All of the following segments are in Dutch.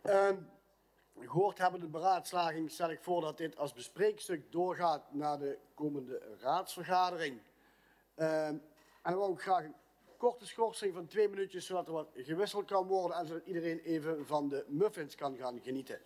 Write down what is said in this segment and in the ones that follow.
Gehoord hebben de beraadslaging stel ik voor dat dit als bespreekstuk doorgaat naar de komende raadsvergadering. En dan wil ik graag een korte schorsing van 2 minuutjes, zodat er wat gewisseld kan worden en zodat iedereen even van de muffins kan gaan genieten.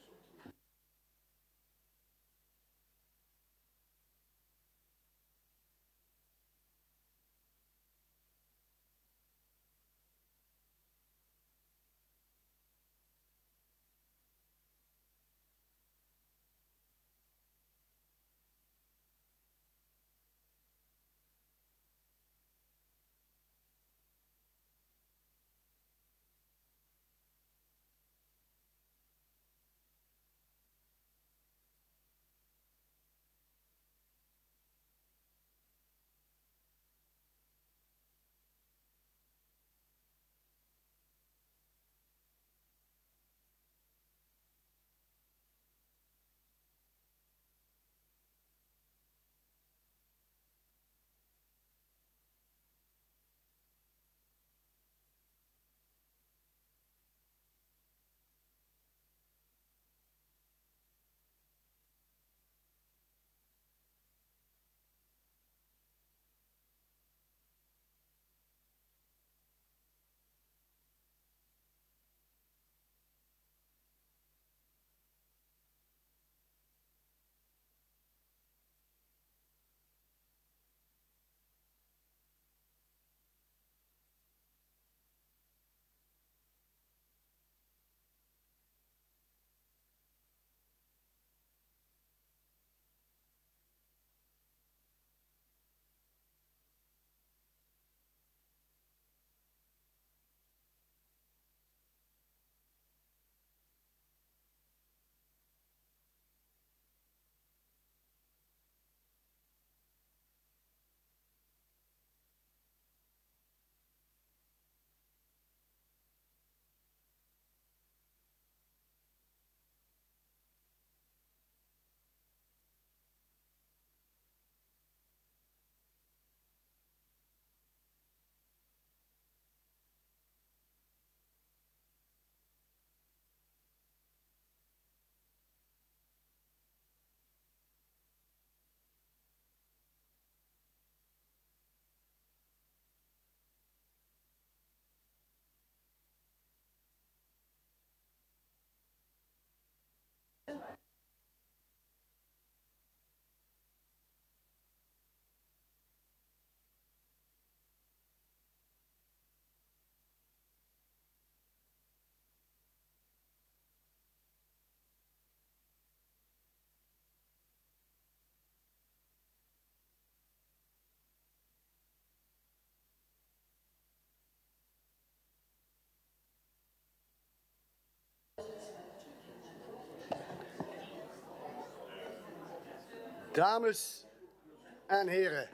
Dames en heren,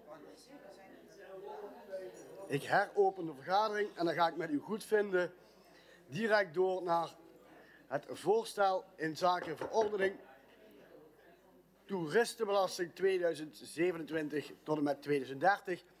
ik heropen de vergadering en dan ga ik met uw goedvinden direct door naar het voorstel in zaken verordening toeristenbelasting 2027 tot en met 2030